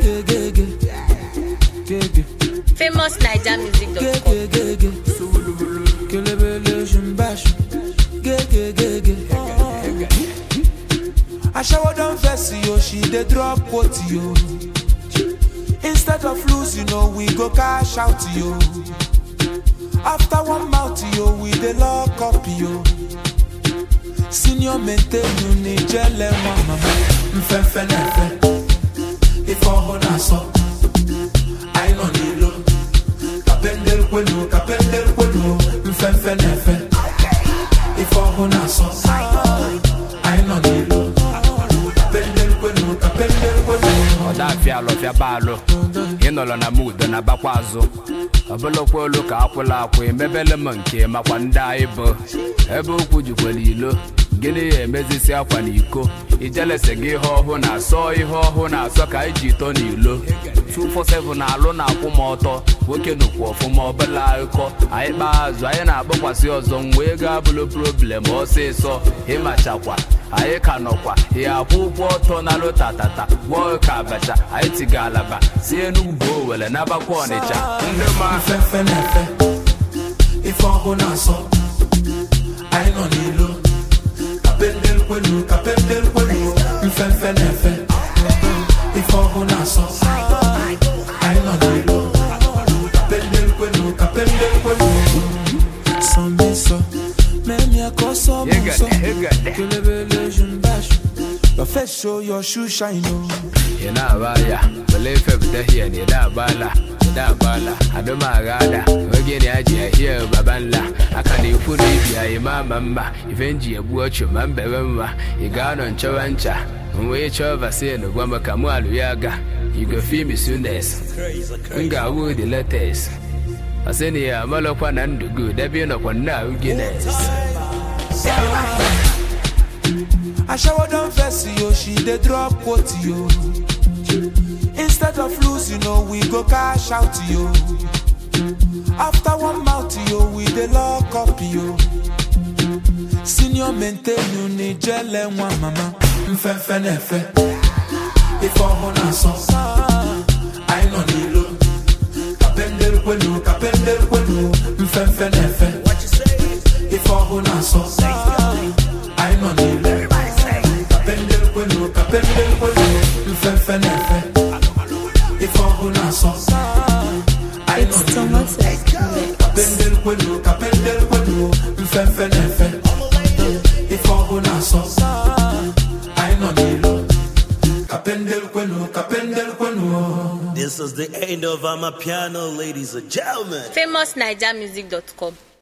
Famous NigerMusic.com. I shower down verse, yo, she dey drop quote, yo. Instead of losing, we go cash out, yo. After one mouth, yo, we dey lock up, yo. Senior maintain you need jele mama. Mfefe nefe, if all na so. I no need lo. Kapendel kwenu. Mfefe nefe, if all na so. I no need lo. Kapendel kwenu. Oda fia balo. Inolo na mood na bakwazo. Obolo kwolo ka akwula akwe mebele nke makwa nda ibo. Ebe okwu jikwala ilo. Gini emezisi akwa n'iko. Ijelese gị ihe ọhụụ na-asọ ihe ọhụụ na-asọ ka iji ito n'ilo. 247 na-alụ na-akwụ m ọtọ. Nwoke nukwu ọfụma ọbụla akụkọ. Anyị kpaa azụ anyị na-agbakwasị ọzọ mgbe ego abụlụ problem ọsịsọ. Ịmachakwa anyị ka nọkwa ya akwụ ụgwọ ọtọ na lụtatata gwọọ ka abacha anyị tiga alaba si Enugu Owere n'abakwa Ọnịcha. Ndị ma fefe nefe ife ọhụụ na-asọ anyị nọ n'ilo. Kapendel kwenu. Mfefe nefe ife ọhụụ na-asọ anyị nọ n'ilo. Kapendel kwenu. Sọmịsọ memi akọsọ mụsọ kelebele jumbash. Your face show your shoe shine, oh. Yana baya, believe every day ni da bala. Adoma gada, wage ni aji ahia babanla. Akani ukuni biya mama, ivenji ebu ocho mambewema. Igano nchawancha, mwe chova seno gwamba kamwalu yaga. You go feel me soonest. Nga wood the letters. Aseni ya malo kwa nandugu, debi no kwa na Guinness. I shower down verse, yo, she dey drop quote, yo. Instead of losing, we go cash out, yo. After one mouth, yo, we dey lock up, yo. Senior maintain you need jele one mama. Mfefe nefe, if all na so. I no need lo. Kapendel kwenu. Mfefe nefe, if all na so. I no need lo. Kapendel kwenu. Mfefe nefe, if all na so. I no need lo. Kapendel kwenu. Mfefe nefe, if all na so. I no need lo. Kapendel kwenu. This is the end of Amapiano, ladies and gentlemen. Famous NigerMusic.com.